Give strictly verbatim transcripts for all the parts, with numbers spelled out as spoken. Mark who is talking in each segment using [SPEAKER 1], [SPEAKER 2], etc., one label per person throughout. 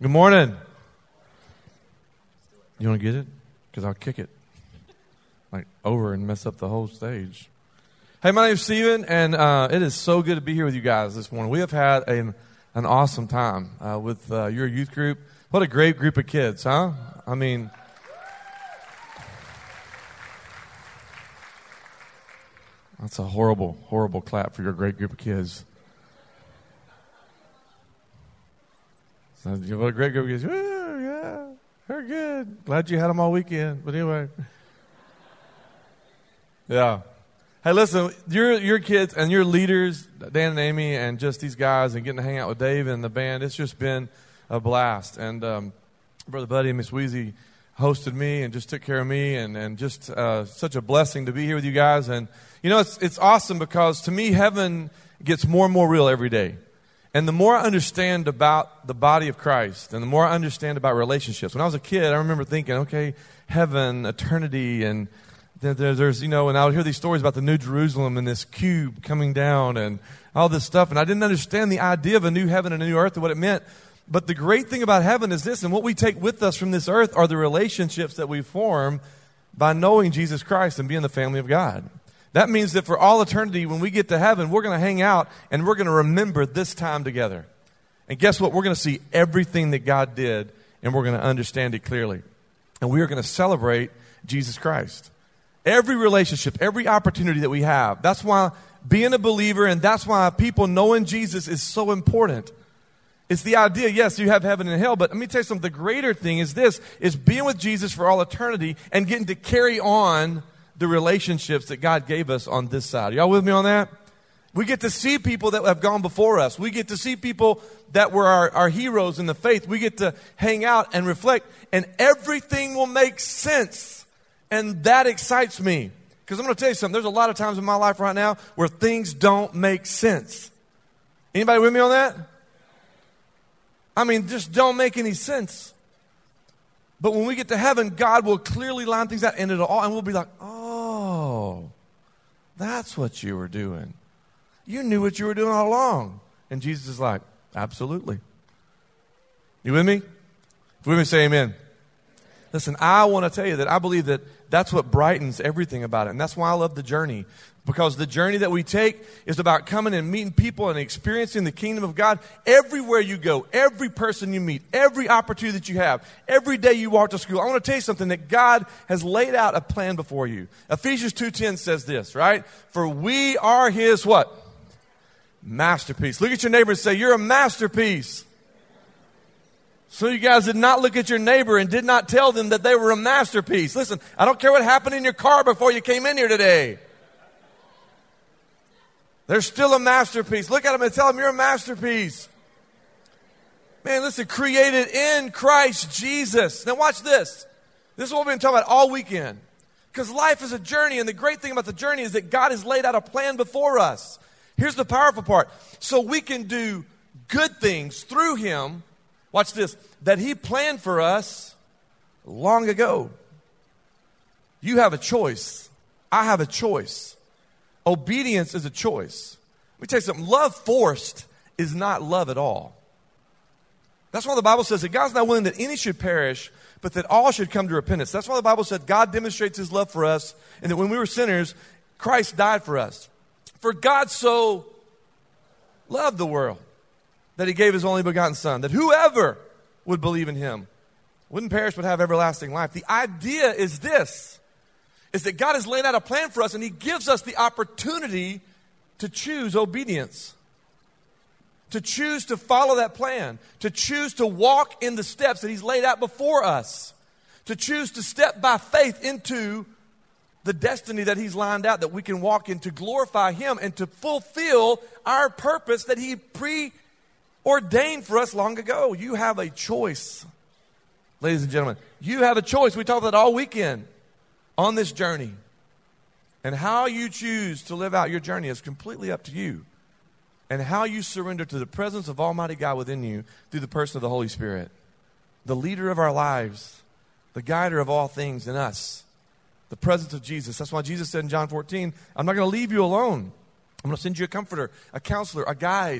[SPEAKER 1] Good morning. You want to get it? Because I'll kick it like over and mess up the whole stage. Hey, my name's Steven, and uh, it is so good to be here with you guys this morning. We have had an, an awesome time uh, with uh, your youth group. What a great group of kids, huh? I mean, that's a horrible, horrible clap for your great group of kids. So, what a great group of kids. Oh, yeah, they're good. Glad you had them all weekend. But anyway. Yeah. Hey, listen, your your kids and your leaders, Dan and Amy, and just these guys, and getting to hang out with Dave and the band, it's just been a blast. And um, Brother Buddy and Miss Wheezy hosted me and just took care of me, and, and just uh, such a blessing to be here with you guys. And, you know, it's it's awesome because, to me, heaven gets more and more real every day. And the more I understand about the body of Christ, and the more I understand about relationships. When I was a kid, I remember thinking, okay, heaven, eternity, and there, there's, you know, and I would hear these stories about the New Jerusalem and this cube coming down and all this stuff. And I didn't understand the idea of a new heaven and a new earth and what it meant. But the great thing about heaven is this, and what we take with us from this earth are the relationships that we form by knowing Jesus Christ and being the family of God. That means that for all eternity, when we get to heaven, we're going to hang out and we're going to remember this time together. And guess what? We're going to see everything that God did, and we're going to understand it clearly. And we are going to celebrate Jesus Christ. Every relationship, every opportunity that we have. That's why being a believer, and that's why people knowing Jesus is so important. It's the idea, yes, you have heaven and hell, but let me tell you something. The greater thing is this, is being with Jesus for all eternity and getting to carry on the relationships that God gave us on this side. Y'all with me on that? We get to see people that have gone before us. We get to see people that were our, our heroes in the faith. We get to hang out and reflect, and everything will make sense. And that excites me. Because I'm going to tell you something. There's a lot of times in my life right now where things don't make sense. Anybody with me on that? I mean, just don't make any sense. But when we get to heaven, God will clearly line things out, and it'll all, and we'll be like, oh, that's what you were doing. You knew what you were doing all along. And Jesus is like, absolutely. You with me? If you're with me, say amen. Listen, I want to tell you that I believe that that's what brightens everything about it. And that's why I love the journey. Because the journey that we take is about coming and meeting people and experiencing the kingdom of God everywhere you go, every person you meet, every opportunity that you have, every day you walk to school. I want to tell you something, that God has laid out a plan before you. Ephesians two ten says this, right? For we are His what? Masterpiece. Look at your neighbor and say, you're a masterpiece. So you guys did not look at your neighbor and did not tell them that they were a masterpiece. Listen, I don't care what happened in your car before you came in here today. They're still a masterpiece. Look at them and tell them you're a masterpiece. Man, listen, created in Christ Jesus. Now watch this. This is what we've been talking about all weekend. Because life is a journey, and the great thing about the journey is that God has laid out a plan before us. Here's the powerful part. So we can do good things through Him, watch this, that He planned for us long ago. You have a choice. I have a choice. Obedience is a choice. Let me tell you something. Love forced is not love at all. That's why the Bible says that God's not willing that any should perish, but that all should come to repentance. That's why the Bible said God demonstrates His love for us, and that when we were sinners, Christ died for us. For God so loved the world that He gave His only begotten Son, that whoever would believe in Him wouldn't perish but have everlasting life. The idea is this, is that God has laid out a plan for us, and He gives us the opportunity to choose obedience, to choose to follow that plan, to choose to walk in the steps that He's laid out before us, to choose to step by faith into the destiny that He's lined out that we can walk in to glorify Him and to fulfill our purpose that He preordained for us long ago. You have a choice, ladies and gentlemen. You have a choice. We talked about that all weekend. On this journey. And how you choose to live out your journey is completely up to you. And how you surrender to the presence of Almighty God within you through the person of the Holy Spirit. The leader of our lives. The guider of all things in us. The presence of Jesus. That's why Jesus said in John fourteen, I'm not going to leave you alone. I'm going to send you a comforter, a counselor, a guide.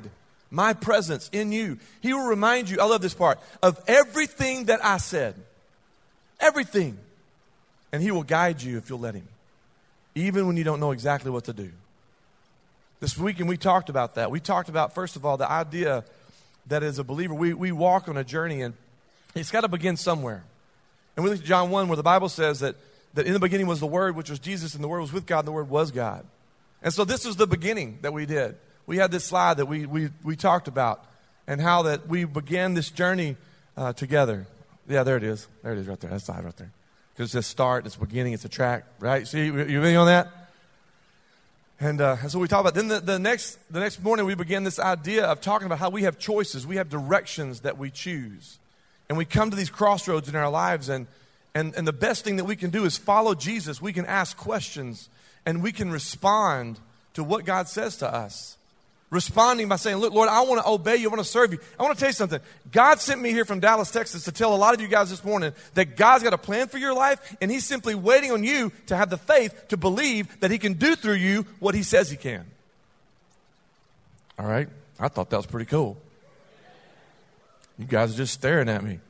[SPEAKER 1] my presence in you. He will remind you, I love this part, of everything that I said. Everything. And he will guide you if you'll let him. Even when you don't know exactly what to do. This weekend we talked about that. We talked about, first of all, the idea that as a believer, we, we walk on a journey and it's got to begin somewhere. And we look at John one where the Bible says that, that in the beginning was the Word, which was Jesus, and the Word was with God, and the Word was God. And so this was the beginning that we did. We had this slide that we we, we talked about and how that we began this journey uh, together. Yeah, there it is. There it is right there. That slide right there. Because it's a start, it's a beginning, it's a track, right? See, you with me on that? And uh, that's what we talk about. Then the, the next the next morning we began this idea of talking about how we have choices. We have directions that we choose. And we come to these crossroads in our lives. And, and, and the best thing that we can do is follow Jesus. We can ask questions. And we can respond to what God says to us. Responding by saying, look, Lord, I want to obey you. I want to serve you. I want to tell you something. God sent me here from Dallas, Texas to tell a lot of you guys this morning that God's got a plan for your life, and he's simply waiting on you to have the faith to believe that he can do through you what he says he can. All right? I thought that was pretty cool. You guys are just staring at me.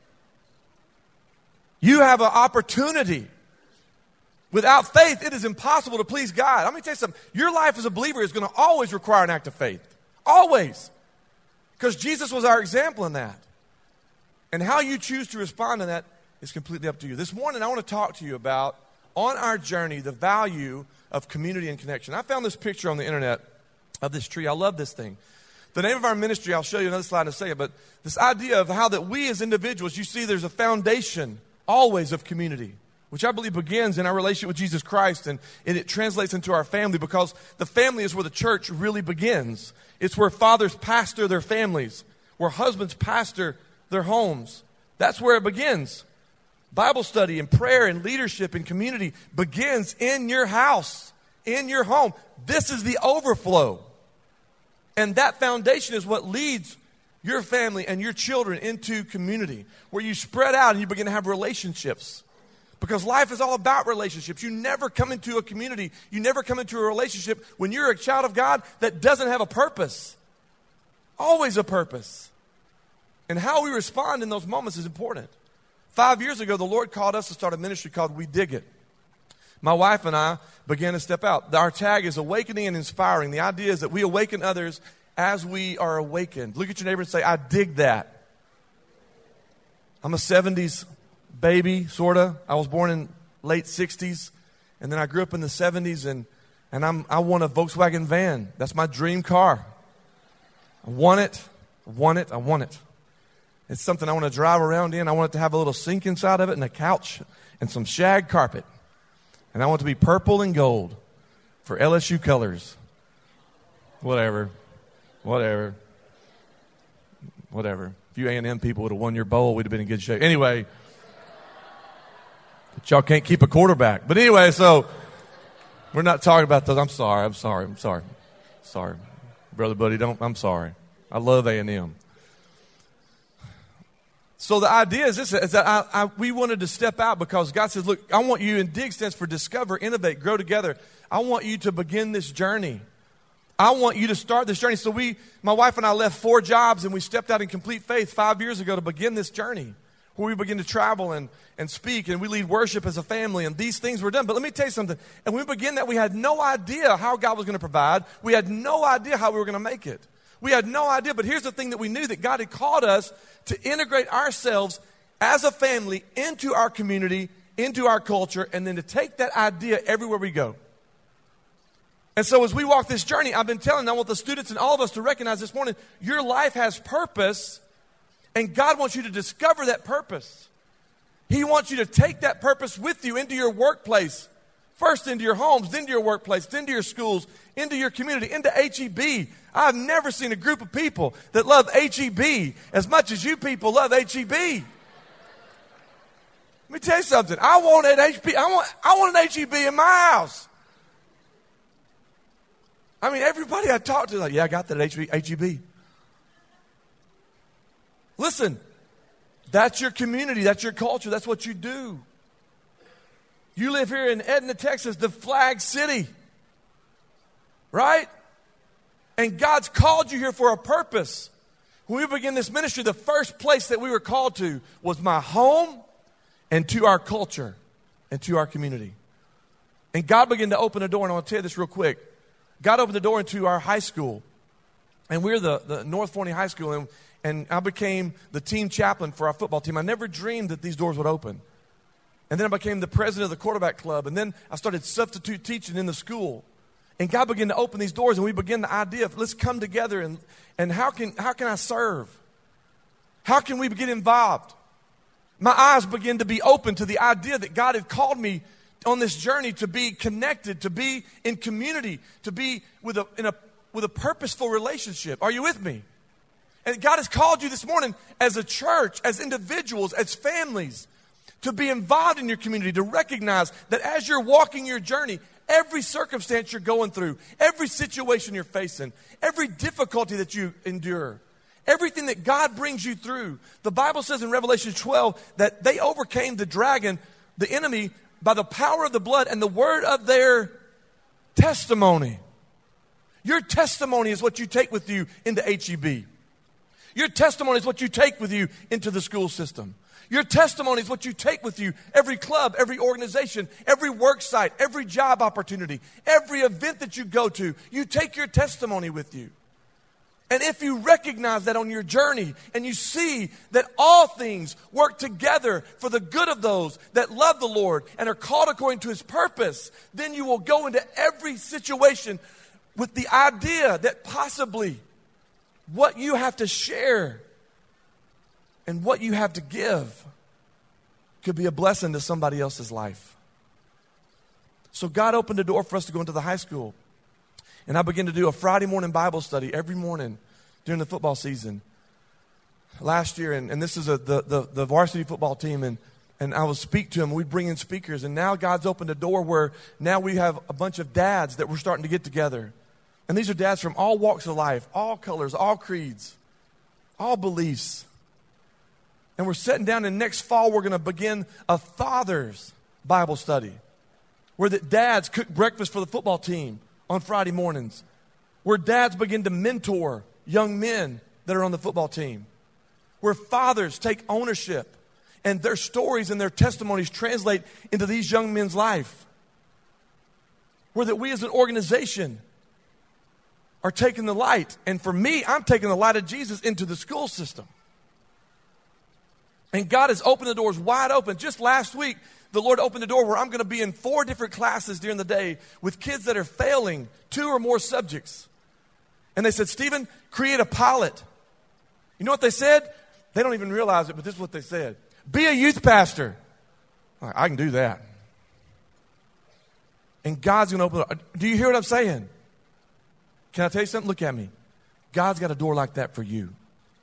[SPEAKER 1] You have an opportunity. Without faith, it is impossible to please God. Let me tell you something. Your life as a believer is going to always require an act of faith. Always. Because Jesus was our example in that. And how you choose to respond to that is completely up to you. This morning, I want to talk to you about, on our journey, the value of community and connection. I found this picture on the internet of this tree. I love this thing. The name of our ministry, I'll show you another slide in a second, but this idea of how that we as individuals, you see there's a foundation always of community, which I believe begins in our relationship with Jesus Christ, and, and it translates into our family, because the family is where the church really begins. It's where fathers pastor their families, where husbands pastor their homes. That's where it begins. Bible study and prayer and leadership and community begins in your house, in your home. This is the overflow. And that foundation is what leads your family and your children into community, where you spread out and you begin to have relationships. Because life is all about relationships. You never come into a community, you never come into a relationship when you're a child of God that doesn't have a purpose. Always a purpose. And how we respond in those moments is important. Five years ago, the Lord called us to start a ministry called We Dig It. My wife and I began to step out. Our tag is awakening and inspiring. The idea is that we awaken others as we are awakened. Look at your neighbor and say, I dig that. I'm a seventies baby, sort of. I was born in late sixties, and then I grew up in the seventies, and, and I'm, I want a Volkswagen van. That's my dream car. I want it. I want it. I want it. It's something I want to drive around in. I want it to have a little sink inside of it and a couch and some shag carpet. And I want it to be purple and gold for L S U colors. Whatever. Whatever. Whatever. If you A and M people would have won your bowl, we'd have been in good shape. Anyway. But y'all can't keep a quarterback. But anyway, so we're not talking about those. I'm sorry. I'm sorry. I'm sorry. Sorry. Brother Buddy, don't. I'm sorry. I love A and M. So the idea is this, is that I, I, we wanted to step out because God says, look, I want you, and DIG stands for Discover, Innovate, Grow Together. I want you to begin this journey. I want you to start this journey. So we, my wife and I left four jobs and we stepped out in complete faith five years ago to begin this journey, where we begin to travel and, and speak, and we lead worship as a family, and these things were done. But let me tell you something. And when we began that, we had no idea how God was going to provide. We had no idea how we were going to make it. We had no idea. But here's the thing that we knew, that God had called us to integrate ourselves as a family into our community, into our culture, and then to take that idea everywhere we go. And so as we walk this journey, I've been telling, I want the students and all of us to recognize this morning, your life has purpose, and God wants you to discover that purpose. He wants you to take that purpose with you into your workplace, first into your homes, then to your workplace, then to your schools, into your community, into H E B. I've never seen a group of people that love H E B as much as you people love H E B. Let me tell you something. I want an H E B. I want, I want an H E B in my house. I mean, everybody I talk to is like, yeah, I got that H E B. Listen, that's your community. That's your culture. That's what you do. You live here in Edna, Texas, the flag city. Right? And God's called you here for a purpose. When we began this ministry, the first place that we were called to was my home and to our culture and to our community. And God began to open a door, and I want to tell you this real quick. God opened the door into our high school. And we're the, the North Forney High School, and, and I became the team chaplain for our football team. I never dreamed that these doors would open. And then I became the president of the quarterback club, and then I started substitute teaching in the school. And God began to open these doors, and we began the idea of let's come together, and, and how can, how can I serve? How can we get involved? My eyes began to be open to the idea that God had called me on this journey to be connected, to be in community, to be with a, in a, with a purposeful relationship. Are you with me? And God has called you this morning as a church, as individuals, as families, to be involved in your community, to recognize that as you're walking your journey, every circumstance you're going through, every situation you're facing, every difficulty that you endure, everything that God brings you through. The Bible says in Revelation twelve that they overcame the dragon, the enemy, by the power of the blood and the word of their testimony. Your testimony is what you take with you into H E B. Your testimony is what you take with you into the school system. Your testimony is what you take with you every club, every organization, every work site, every job opportunity, every event that you go to. You take your testimony with you. And if you recognize that on your journey and you see that all things work together for the good of those that love the Lord and are called according to His purpose, then you will go into every situation with the idea that possibly what you have to share and what you have to give could be a blessing to somebody else's life. So God opened a door for us to go into the high school. And I began to do a Friday morning Bible study every morning during the football season last year. And, and this is a, the, the, the varsity football team. And, and I would speak to them. We'd bring in speakers. And now God's opened a door where now we have a bunch of dads that we're starting to get together. And these are dads from all walks of life, all colors, all creeds, all beliefs. And we're sitting down, and next fall we're going to begin a father's Bible study where the dads cook breakfast for the football team on Friday mornings, where dads begin to mentor young men that are on the football team, where fathers take ownership and their stories and their testimonies translate into these young men's life, where that we as an organization are taking the light. And for me, I'm taking the light of Jesus into the school system. And God has opened the doors wide open. Just last week, the Lord opened the door where I'm going to be in four different classes during the day with kids that are failing two or more subjects. And they said, Stephen, create a pilot. You know what they said? They don't even realize it, but this is what they said. Be a youth pastor. I can do that. And God's going to open the door. Do you hear what I'm saying? Can I tell you something? Look at me. God's got a door like that for you.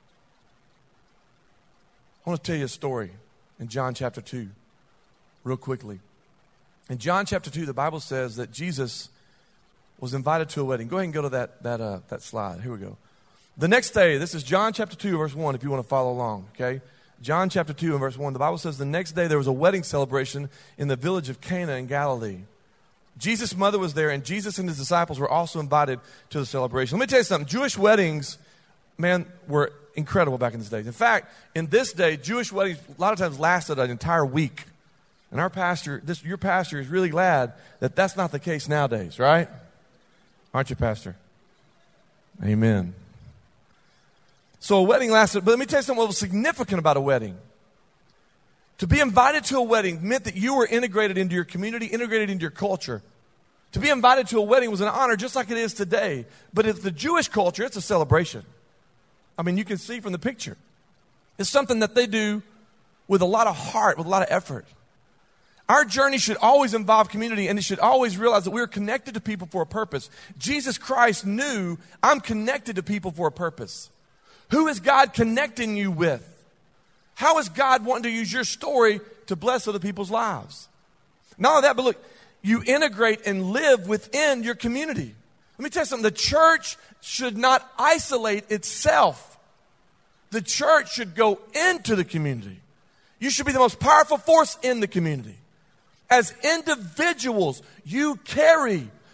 [SPEAKER 1] I want to tell you a story in John chapter two, real quickly. In John chapter two, the Bible says that Jesus was invited to a wedding. Go ahead and go to that, that, uh, that slide. Here we go. The next day, this is John chapter two, verse one, if you want to follow along, okay? John chapter two and verse one, the Bible says the next day there was a wedding celebration in the village of Cana in Galilee. Jesus' mother was there, and Jesus and his disciples were also invited to the celebration. Let me tell you something. Jewish weddings, man, were incredible back in this day. In fact, in this day, Jewish weddings a lot of times lasted an entire week. And our pastor, this your pastor is really glad that that's not the case nowadays, right? Aren't you, Pastor? Amen. So a wedding lasted, but let me tell you something what was significant about a wedding. To be invited to a wedding meant that you were integrated into your community, integrated into your culture. To be invited to a wedding was an honor just like it is today. But in the Jewish culture, it's a celebration. I mean, you can see from the picture. It's something that they do with a lot of heart, with a lot of effort. Our journey should always involve community, and it should always realize that we're connected to people for a purpose. Jesus Christ knew, I'm connected to people for a purpose. Who is God connecting you with? How is God wanting to use your story to bless other people's lives? Not only that, but look, you integrate and live within your community. Let me tell you something. The church should not isolate itself. The church should go into the community. You should be the most powerful force in the community. As individuals, you carry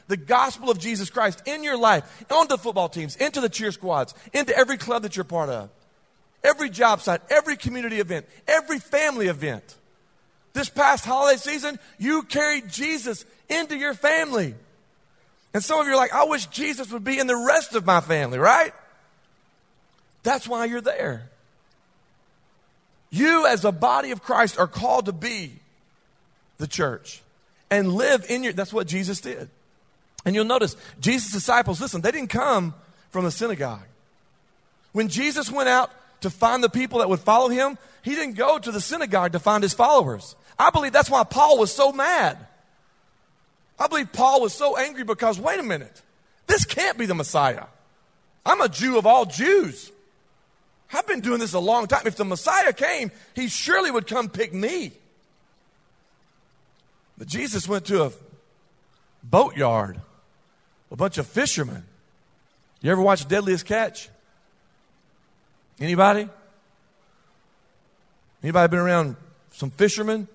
[SPEAKER 1] the gospel of Jesus Christ in your life, onto the football teams, into the cheer squads, into every club that you're part of, every job site, every community event, every family event. This past holiday season, you carried Jesus into your family. And some of you are like, I wish Jesus would be in the rest of my family, right? That's why you're there. You as a body of Christ are called to be the church and live in your, that's what Jesus did. And you'll notice Jesus' disciples, listen, they didn't come from the synagogue. When Jesus went out to find the people that would follow him, he didn't go to the synagogue to find his followers. I believe that's why Paul was so mad. I believe Paul was so angry because, wait a minute, this can't be the Messiah. I'm a Jew of all Jews. I've been doing this a long time. If the Messiah came, he surely would come pick me. But Jesus went to a boatyard, a bunch of fishermen. You ever watch Deadliest Catch? Anybody? Anybody been around some fishermen?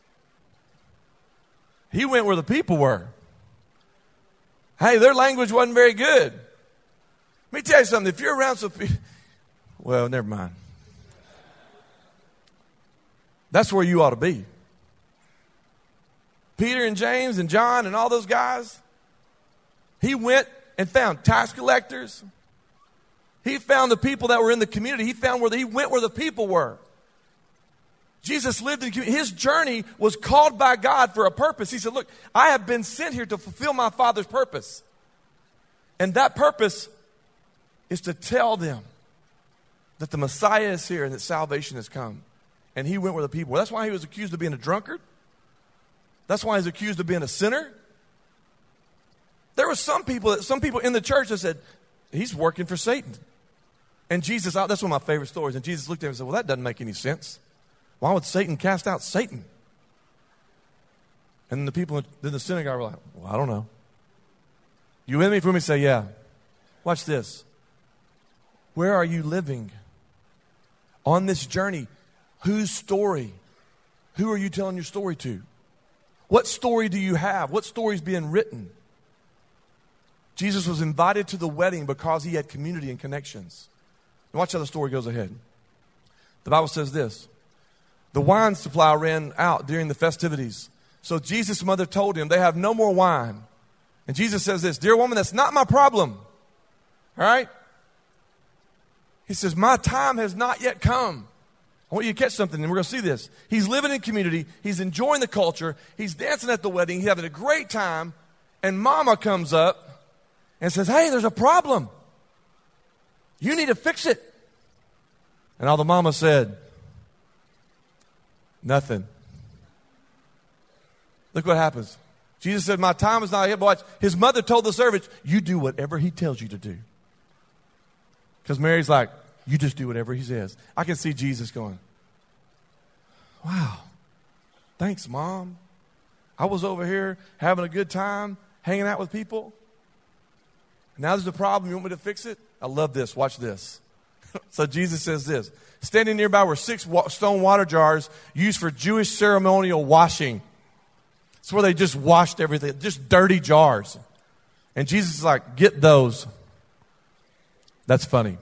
[SPEAKER 1] He went where the people were. Hey, their language wasn't very good. Let me tell you something. If you're around some people, well, never mind. That's where you ought to be. Peter and James and John and all those guys, he went and found tax collectors. He found the people that were in the community. He found where the, he went where the people were. Jesus lived in the community. His journey was called by God for a purpose. He said, look, I have been sent here to fulfill my Father's purpose. And that purpose is to tell them that the Messiah is here and that salvation has come. And he went where the people were. That's why he was accused of being a drunkard. That's why he's accused of being a sinner. There were some people, that, some people in the church that said, he's working for Satan. And Jesus, that's one of my favorite stories. And Jesus looked at him and said, well, that doesn't make any sense. Why would Satan cast out Satan? And then the people in the synagogue were like, well, I don't know. You with me for me to say, yeah. Watch this. Where are you living? On this journey, whose story? Who are you telling your story to? What story do you have? What story is being written? Jesus was invited to the wedding because he had community and connections. And watch how the story goes ahead. The Bible says this. The wine supply ran out during the festivities. So Jesus' mother told him, they have no more wine. And Jesus says this, dear woman, that's not my problem. All right? He says, my time has not yet come. I want you to catch something, and we're going to see this. He's living in community. He's enjoying the culture. He's dancing at the wedding. He's having a great time. And mama comes up and says, hey, there's a problem. You need to fix it. And all the mama said, nothing. Look what happens. Jesus said, my time is not yet. Watch. His mother told the servants, you do whatever he tells you to do. Because Mary's like, you just do whatever he says. I can see Jesus going, wow, thanks, Mom. I was over here having a good time, hanging out with people. Now there's a problem. You want me to fix it? I love this. Watch this. So Jesus says this. Standing nearby were six wa- stone water jars used for Jewish ceremonial washing. It's where they just washed everything, just dirty jars. And Jesus is like, get those. That's funny.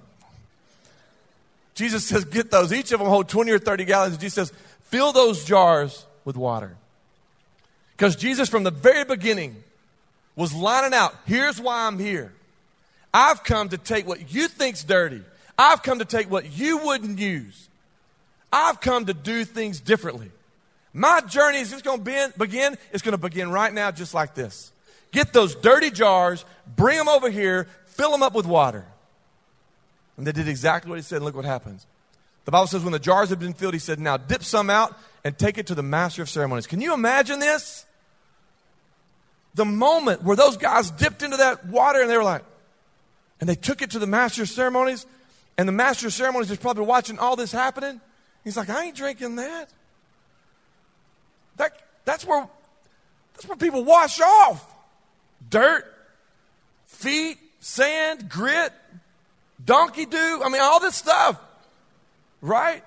[SPEAKER 1] Jesus says, get those. Each of them hold twenty or thirty gallons. And Jesus says, fill those jars with water. Because Jesus, from the very beginning, was lining out, here's why I'm here. I've come to take what you think's dirty. I've come to take what you wouldn't use. I've come to do things differently. My journey is just going to begin. It's going to begin right now just like this. Get those dirty jars, bring them over here, fill them up with water. And they did exactly what he said, and look what happens. The Bible says when the jars had been filled, he said, now dip some out and take it to the master of ceremonies. Can you imagine this? The moment where those guys dipped into that water and they were like, and they took it to the master of ceremonies, and the master of ceremonies is probably watching all this happening. He's like, I ain't drinking that. That that's where that's where people wash off. Dirt, feet, sand, grit, donkey dew. I mean, all this stuff. Right?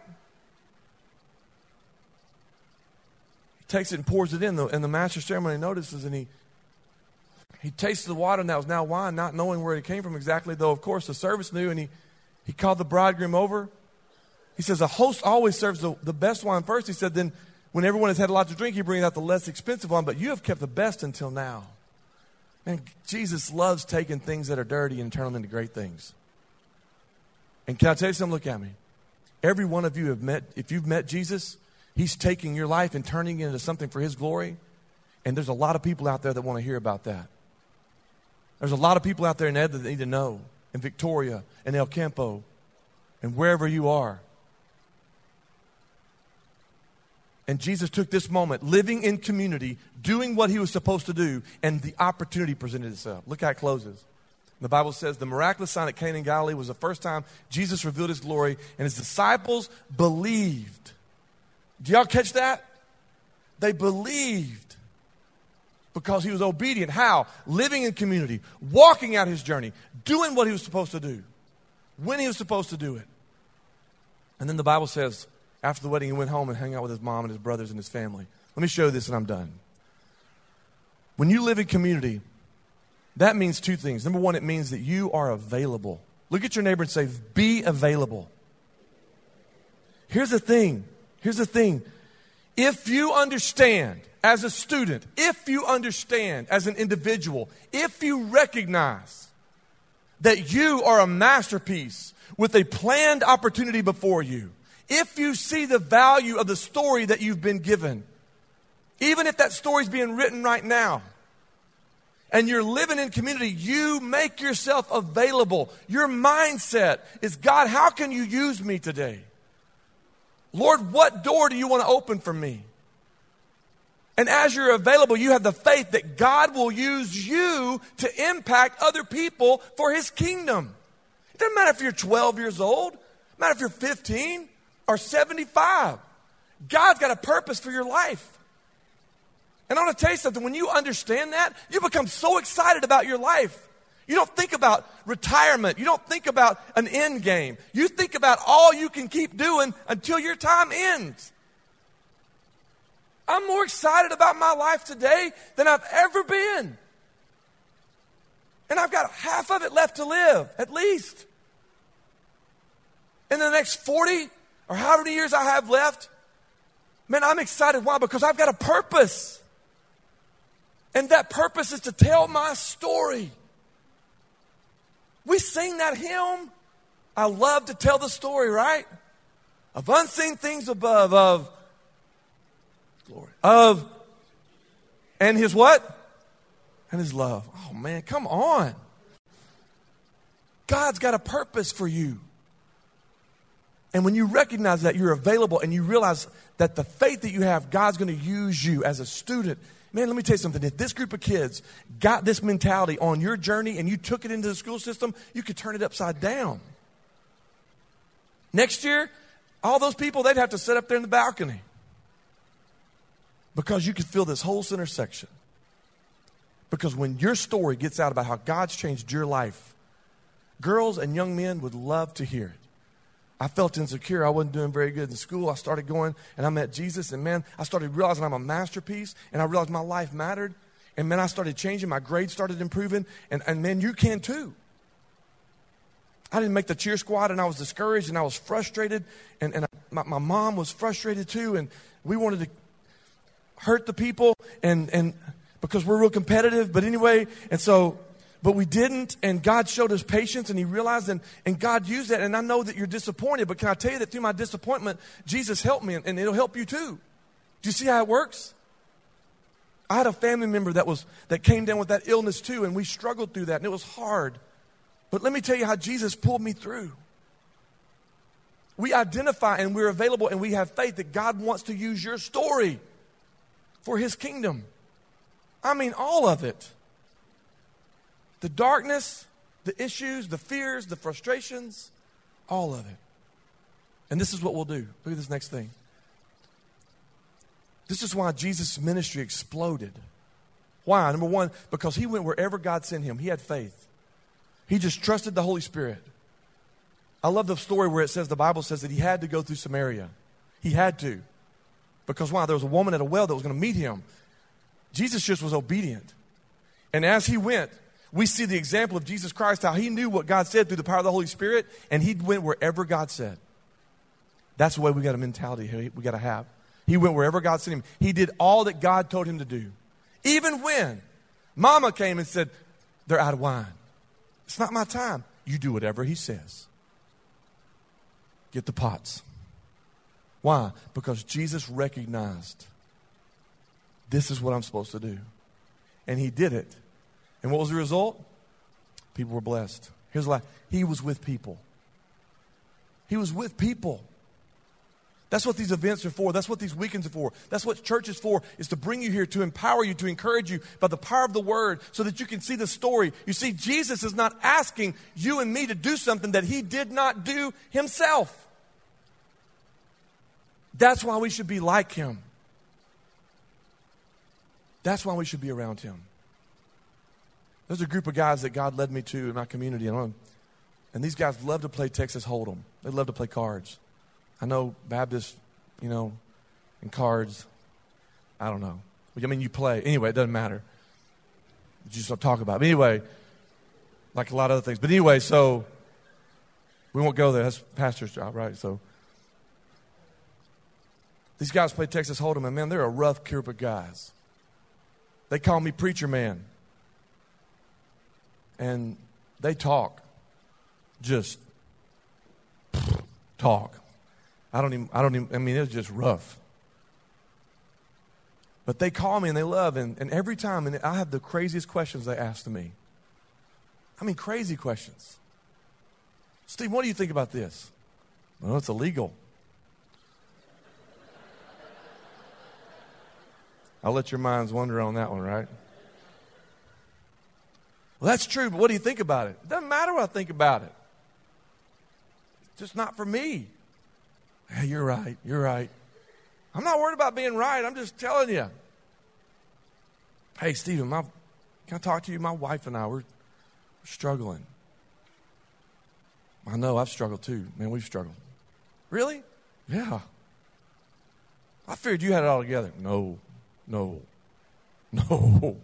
[SPEAKER 1] He takes it and pours it in, the, and the master of ceremony notices, and he He tasted the water, and that was now wine, not knowing where it came from exactly, though, of course, the servants knew, and he, he called the bridegroom over. He says, a host always serves the, the best wine first. He said, then when everyone has had a lot to drink, he brings out the less expensive one, but you have kept the best until now. Man, Jesus loves taking things that are dirty and turning them into great things. And can I tell you something? Look at me. Every one of you have met, if you've met Jesus, he's taking your life and turning it into something for his glory. And there's a lot of people out there that want to hear about that. There's a lot of people out there in Ed that need to know, in Victoria, in El Campo, and wherever you are. And Jesus took this moment, living in community, doing what he was supposed to do, and the opportunity presented itself. Look how it closes. The Bible says the miraculous sign at Cana in Galilee was the first time Jesus revealed his glory, and his disciples believed. Do y'all catch that? They believed because he was obedient. How? Living in community, walking out his journey, doing what he was supposed to do, when he was supposed to do it. And then the Bible says, after the wedding, he went home and hung out with his mom and his brothers and his family. Let me show you this and I'm done. When you live in community, that means two things. Number one, it means that you are available. Look at your neighbor and say, be available. Here's the thing. Here's the thing. If you understand as a student, if you understand as an individual, if you recognize that you are a masterpiece with a planned opportunity before you, if you see the value of the story that you've been given, even if that story's being written right now, and you're living in community, you make yourself available. Your mindset is, God, how can you use me today? Lord, what door do you want to open for me? And as you're available, you have the faith that God will use you to impact other people for his kingdom. It doesn't matter if you're twelve years old. It doesn't matter if you're fifteen or seventy-five. God's got a purpose for your life. And I want to tell you something. When you understand that, you become so excited about your life. You don't think about retirement. You don't think about an end game. You think about all you can keep doing until your time ends. I'm more excited about my life today than I've ever been. And I've got half of it left to live, at least. In the next forty or however many years I have left, man, I'm excited. Why? Because I've got a purpose. And that purpose is to tell my story. We sing that hymn. I love to tell the story, right? Of unseen things above, of glory, of, and his what? And his love. Oh man, come on. God's got a purpose for you. And when you recognize that you're available and you realize that the faith that you have, God's going to use you as a student. Man, let me tell you something. If this group of kids got this mentality on your journey and you took it into the school system, you could turn it upside down. Next year, all those people, they'd have to sit up there in the balcony because you could fill this whole center section. Because when your story gets out about how God's changed your life, girls and young men would love to hear it. I felt insecure. I wasn't doing very good in school. I started going and I met Jesus. And man, I started realizing I'm a masterpiece. And I realized my life mattered. And man, I started changing. My grades started improving. And, and man, you can too. I didn't make the cheer squad and I was discouraged and I was frustrated. And, and my, my mom was frustrated too. And we wanted to hurt the people and, and because we're real competitive. But anyway, and so... But we didn't, and God showed us patience, and he realized, and, and God used that. And I know that you're disappointed, but can I tell you that through my disappointment, Jesus helped me, and, and it'll help you too. Do you see how it works? I had a family member that was that came down with that illness too, and we struggled through that, and it was hard. But let me tell you how Jesus pulled me through. We identify, and we're available, and we have faith that God wants to use your story for his kingdom. I mean, all of it. The darkness, the issues, the fears, the frustrations, all of it. And this is what we'll do. Look at this next thing. This is why Jesus' ministry exploded. Why? Number one, because he went wherever God sent him. He had faith. He just trusted the Holy Spirit. I love the story where it says, the Bible says that he had to go through Samaria. He had to. Because why? There was a woman at a well that was going to meet him. Jesus just was obedient. And as he went, we see the example of Jesus Christ, how he knew what God said through the power of the Holy Spirit, and he went wherever God said. That's the way we got a mentality we got to have. He went wherever God sent him. He did all that God told him to do. Even when Mama came and said, they're out of wine. It's not my time. You do whatever he says. Get the pots. Why? Because Jesus recognized this is what I'm supposed to do. And he did it. And what was the result? People were blessed. Here's the lie. He was with people. He was with people. That's what these events are for. That's what these weekends are for. That's what church is for, is to bring you here, to empower you, to encourage you by the power of the word so that you can see the story. You see, Jesus is not asking you and me to do something that he did not do himself. That's why we should be like him. That's why we should be around him. There's a group of guys that God led me to in my community. And these guys love to play Texas Hold'em. They love to play cards. I know Baptists, you know, and cards, I don't know. I mean, you play. Anyway, it doesn't matter. You just don't talk about it. But anyway, like a lot of other things. But anyway, so we won't go there. That's pastor's job, right? So these guys play Texas Hold'em, and man, they're a rough group of guys. They call me preacher man. And they talk. Just talk. I don't even, I don't even, I mean, it was just rough. But they call me and they love, and, and every time, and I have the craziest questions they ask to me. I mean, crazy questions. Steve, what do you think about this? Well, it's illegal. I'll let your minds wander on that one, right? Well, that's true, but what do you think about it? It doesn't matter what I think about it. It's just not for me. Hey, you're right, you're right. I'm not worried about being right. I'm just telling you. Hey, Stephen, my, can I talk to you? My wife and I, we're, we're struggling. I know, I've struggled too. Man, we've struggled. Really? Yeah. I figured you had it all together. No, no, no.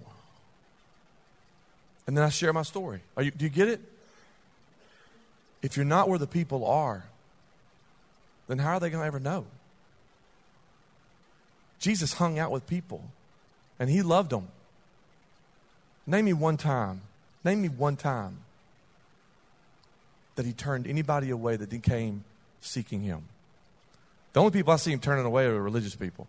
[SPEAKER 1] And then I share my story. Are you, do you get it? If you're not where the people are, then how are they going to ever know? Jesus hung out with people, and he loved them. Name me one time, name me one time that he turned anybody away that came seeking him. The only people I see him turning away are religious people.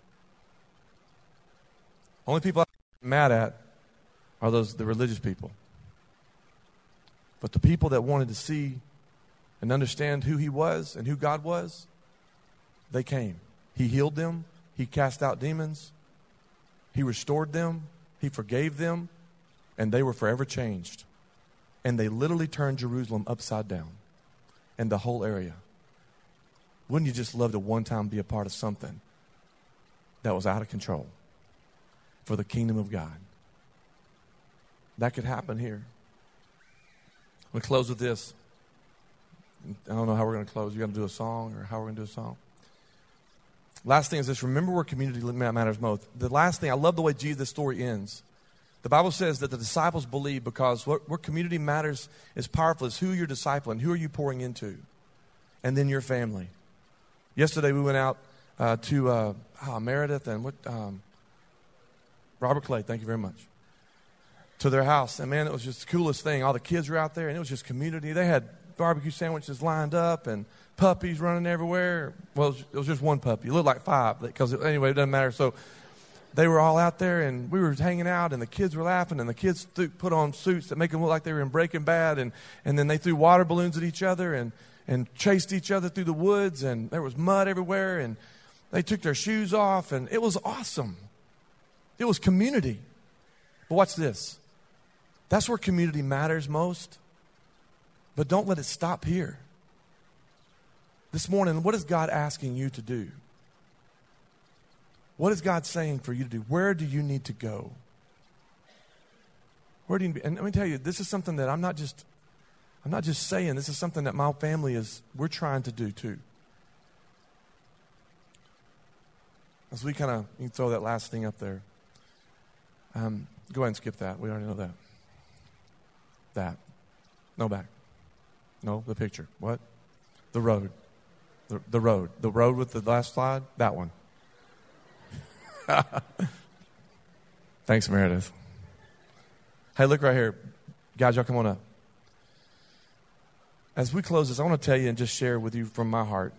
[SPEAKER 1] Only people I'm mad at are those the religious people. But the people that wanted to see and understand who he was and who God was, they came. He healed them. He cast out demons. He restored them. He forgave them. And they were forever changed. And they literally turned Jerusalem upside down and the whole area. Wouldn't you just love to one time be a part of something that was out of control for the kingdom of God? That could happen here. I'm going to close with this. I don't know how we're going to close. You're going to do a song or how we're going to do a song. Last thing is this. Remember where community matters most. The last thing, I love the way Jesus' story ends. The Bible says that the disciples believe because what, what community matters is powerful is who you're discipling, who are you pouring into, and then your family. Yesterday we went out uh, to uh, oh, Meredith and what um, Robert Clay, thank you very much, to their house. And man, it was just the coolest thing. All the kids were out there, and it was just community. They had barbecue sandwiches lined up and puppies running everywhere. Well, it was, it was just one puppy. It looked like five, because anyway, it doesn't matter. So they were all out there, and we were hanging out, and the kids were laughing, and the kids th- put on suits that make them look like they were in Breaking Bad, and, and then they threw water balloons at each other and, and chased each other through the woods, and there was mud everywhere, and they took their shoes off, and it was awesome. It was community. But watch this. That's where community matters most. But don't let it stop here. This morning, what is God asking you to do? What is God saying for you to do? Where do you need to go? Where do you, and let me tell you, this is something that I'm not just, I'm not just saying. This is something that my family is, we're trying to do too. As we kind of, you can throw that last thing up there. Um, go ahead and skip that. We already know that. That. No, back. No, the picture. What? The road. The, the road. The road with the last slide? That one. Thanks, Meredith. Hey, look right here. Guys, y'all come on up. As we close this, I want to tell you and just share with you from my heart.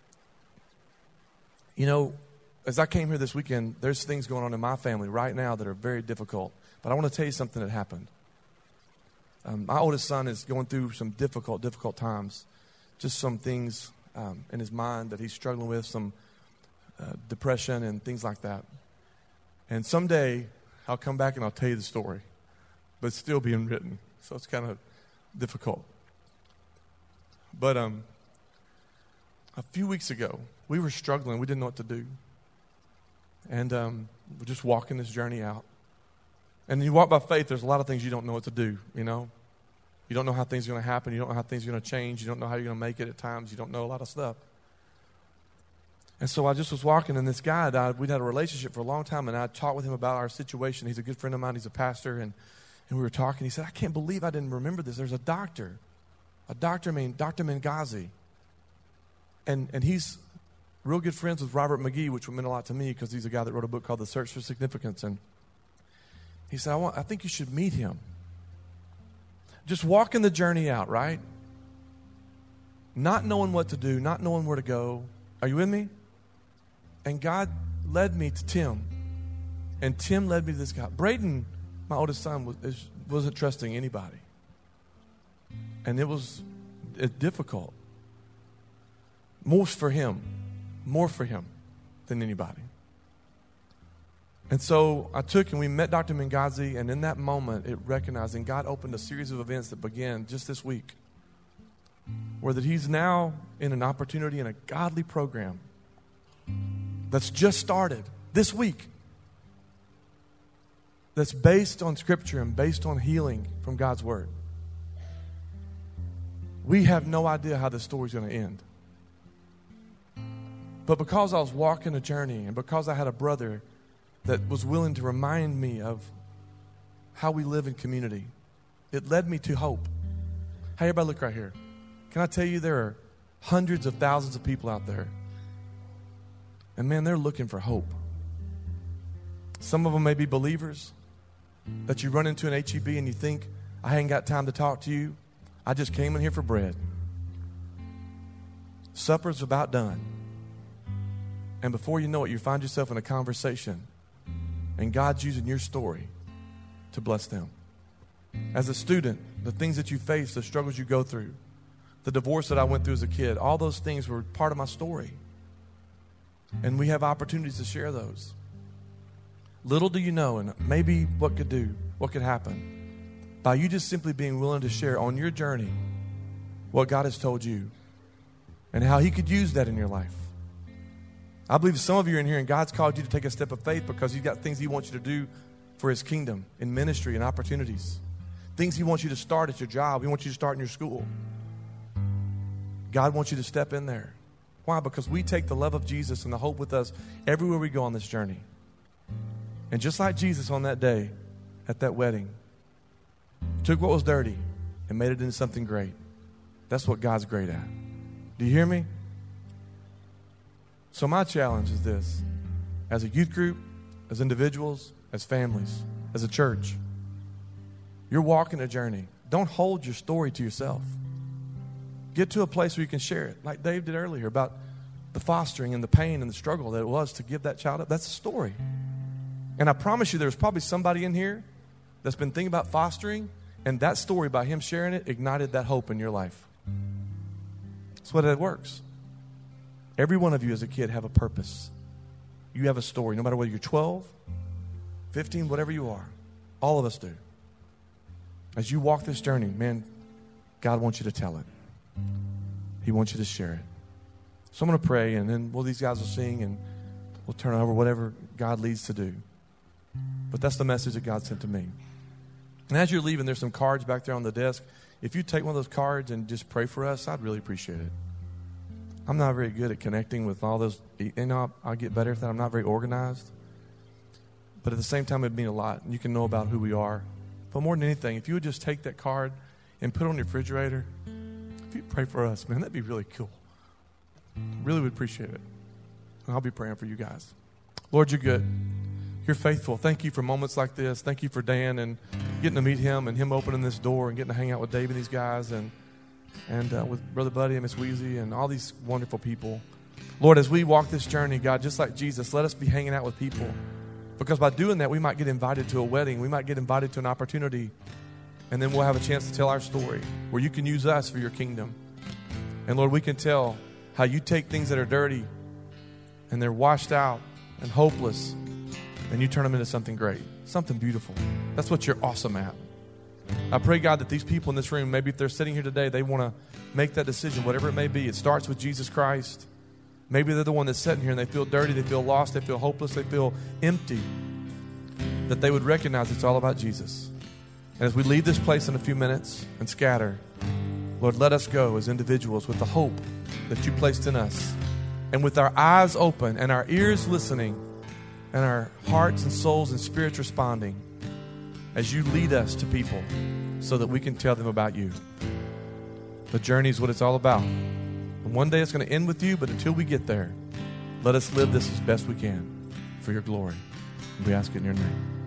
[SPEAKER 1] You know, as I came here this weekend, there's things going on in my family right now that are very difficult. But I want to tell you something that happened. Um, my oldest son is going through some difficult, difficult times. Just some things um, in his mind that he's struggling with, some uh, depression and things like that. And someday, I'll come back and I'll tell you the story. But it's still being written, so it's kind of difficult. But um, a few weeks ago, we were struggling. We didn't know what to do. And um, we're just walking this journey out. And you walk by faith, there's a lot of things you don't know what to do, you know. You don't know how things are going to happen. You don't know how things are going to change. You don't know how you're going to make it at times. You don't know a lot of stuff. And so I just was walking, and this guy, I, we'd had a relationship for a long time, and I talked with him about our situation. He's a good friend of mine. He's a pastor, and, and we were talking. He said, I can't believe I didn't remember this. There's a doctor, a doctor named Doctor Mengazi. And, and he's real good friends with Robert McGee, which meant a lot to me because he's a guy that wrote a book called The Search for Significance. And he said, I, want, I think you should meet him. Just walking the journey out, right? Not knowing what to do, not knowing where to go. Are you with me? And God led me to Tim. And Tim led me to this guy. Braden, my oldest son, was, wasn't trusting anybody. And it was it, difficult. More for him. More for him than anybody. And so I took and we met Doctor Mengazi, and in that moment, it recognized, and God opened a series of events that began just this week, where that he's now in an opportunity in a godly program that's just started this week, that's based on Scripture and based on healing from God's Word. We have no idea how this story's going to end. But because I was walking a journey, and because I had a brother that was willing to remind me of how we live in community, it led me to hope. Hey, everybody, look right here. Can I tell you there are hundreds of thousands of people out there, and man, they're looking for hope. Some of them may be believers that you run into an H E B and you think, I ain't got time to talk to you. I just came in here for bread. Supper's about done. And before you know it, you find yourself in a conversation, and God's using your story to bless them. As a student, the things that you face, the struggles you go through, the divorce that I went through as a kid, all those things were part of my story. And we have opportunities to share those. Little do you know, and maybe what could do, what could happen, by you just simply being willing to share on your journey what God has told you and how He could use that in your life. I believe some of you are in here and God's called you to take a step of faith because He's got things He wants you to do for His kingdom in ministry and opportunities. Things He wants you to start at your job. He wants you to start in your school. God wants you to step in there. Why? Because we take the love of Jesus and the hope with us everywhere we go on this journey. And just like Jesus on that day at that wedding, took what was dirty and made it into something great. That's what God's great at. Do you hear me? So my challenge is this. As a youth group, as individuals, as families, as a church, you're walking a journey. Don't hold your story to yourself. Get to a place where you can share it, like Dave did earlier about the fostering and the pain and the struggle that it was to give that child up. That's a story. And I promise you there's probably somebody in here that's been thinking about fostering, and that story, by him sharing it, ignited that hope in your life. That's what it works. Every one of you as a kid have a purpose. You have a story, no matter whether you're twelve, fifteen, whatever you are. All of us do. As you walk this journey, man, God wants you to tell it. He wants you to share it. So I'm going to pray, and then well, these guys will sing, and we'll turn over whatever God leads to do. But that's the message that God sent to me. And as you're leaving, there's some cards back there on the desk. If you take one of those cards and just pray for us, I'd really appreciate it. I'm not very good at connecting with all those. You know, I'll, I'll get better at that. I'm not very organized. But at the same time, it'd mean a lot. You can know about who we are. But more than anything, if you would just take that card and put it on your refrigerator, if you pray for us, man, that'd be really cool. Really would appreciate it. And I'll be praying for you guys. Lord, you're good. You're faithful. Thank you for moments like this. Thank you for Dan and getting to meet him and him opening this door and getting to hang out with Dave and these guys and and uh, with Brother Buddy and Miss Wheezy and all these wonderful people. Lord, as we walk this journey, God, just like Jesus, let us be hanging out with people. Because by doing that, we might get invited to a wedding. We might get invited to an opportunity. And then we'll have a chance to tell our story where you can use us for your kingdom. And Lord, we can tell how you take things that are dirty and they're washed out and hopeless, and you turn them into something great, something beautiful. That's what you're awesome at. I pray, God, that these people in this room, maybe if they're sitting here today, they want to make that decision, whatever it may be. It starts with Jesus Christ. Maybe they're the one that's sitting here and they feel dirty, they feel lost, they feel hopeless, they feel empty. That they would recognize it's all about Jesus. And as we leave this place in a few minutes and scatter, Lord, let us go as individuals with the hope that you placed in us. And with our eyes open and our ears listening and our hearts and souls and spirits responding as you lead us to people so that we can tell them about you. The journey is what it's all about. And one day it's going to end with you, but until we get there, let us live this as best we can for your glory. We ask it in your name.